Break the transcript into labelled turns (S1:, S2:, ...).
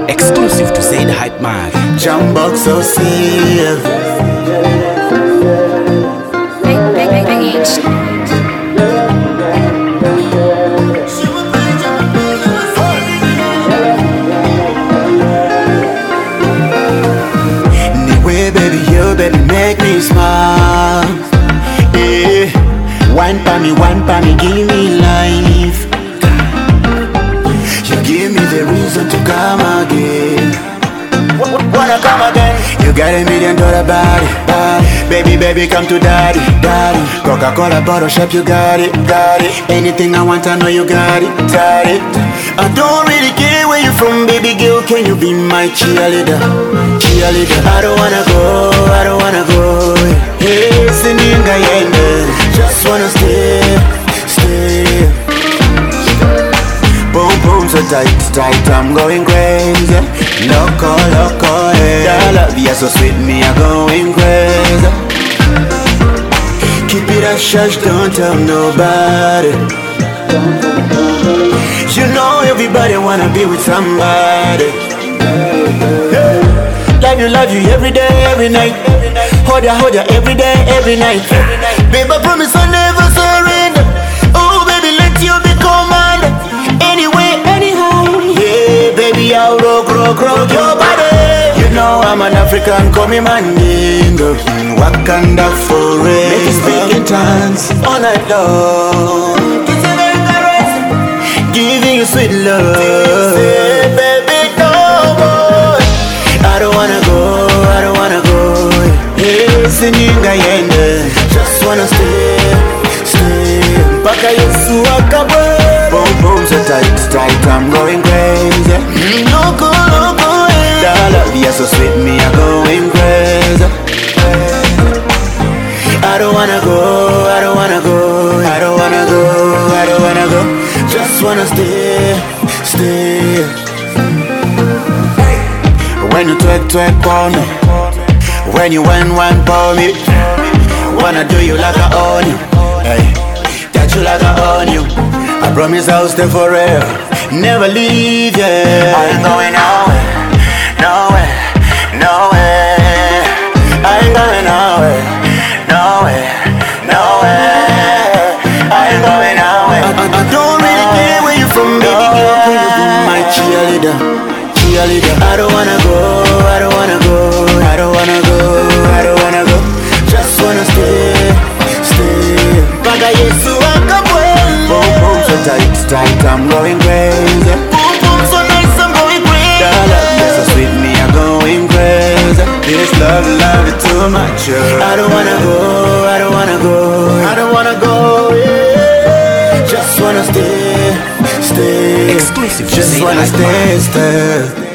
S1: Exclusive to Zaid Hype Man.
S2: Jumbo so safe. Anyway, baby, you baby make me smile. Yeah. Wine pa me, give me life. You give me the reason to come again. Wanna come again? You got $1 million body. Baby, come to daddy. Coca-Cola bottle shop, you got it. Anything I want, I know you got it. I don't really care where you from, baby girl. Can you be my cheerleader? I don't wanna go. Hey, sininga yende. Just wanna stay. Boom, so tight, I'm going crazy. Loco, yeah. Your love, you're so sweet, me, I'm going crazy. Keep it a shush, don't tell nobody. You know everybody wanna be with somebody. Yeah. Love you every day, every night. Hold ya every day, every night. Babe, I promise I'll never surrender. Oh, baby, let you be commander. Anyway, anyhow. Yeah, baby, I'll rock your body. You know I'm an African, call me Mandingo. Wakanda forever. Make you speak in tongues all night long. Giving you sweet love. Say, baby, no more. I don't wanna go. Hey, sininga yende. Just wanna stay. Mpaka Yesu akabwe. Boom, so tight, I'm going crazy. Loco, yeah. That love, you're so sweet, me, I'm going crazy. I don't wanna go. Just wanna stay. When you twerk for me, when you wine for me, wanna do you like I own you, hey, touch you like I own you. I promise I'll stay forever, never leave, yeah. I ain't going nowhere. I ain't going nowhere. I ain't going nowhere. I don't really care where you from, baby girl. Can you be my cheerleader? I don't wanna go. Just wanna stay. Baga Yesu akabwe. Boom, so tight, I'm going crazy. Boom, so nice, I'm going crazy. That love, you're so sweet, me, I'm going crazy. This love it too much. I don't wanna go. Yeah. Just wanna stay.
S1: Exclusive.
S2: Just wanna stay.